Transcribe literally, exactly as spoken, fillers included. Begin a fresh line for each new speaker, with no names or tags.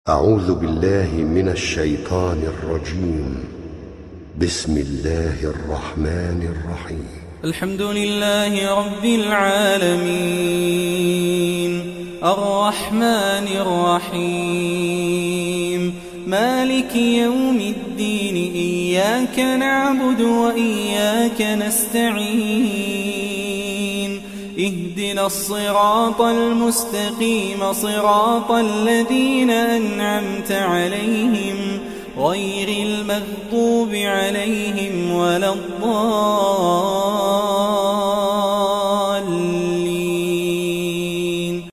أعوذ بالله من الشيطان الرجيم. بسم الله الرحمن الرحيم.
الحمد لله رب العالمين الرحمن الرحيم مالك يوم الدين إياك نعبد وإياك نستعين اهدنا الصراط المستقيم صراط الذين أنعمت عليهم غير المغضوب عليهم ولا الضالين.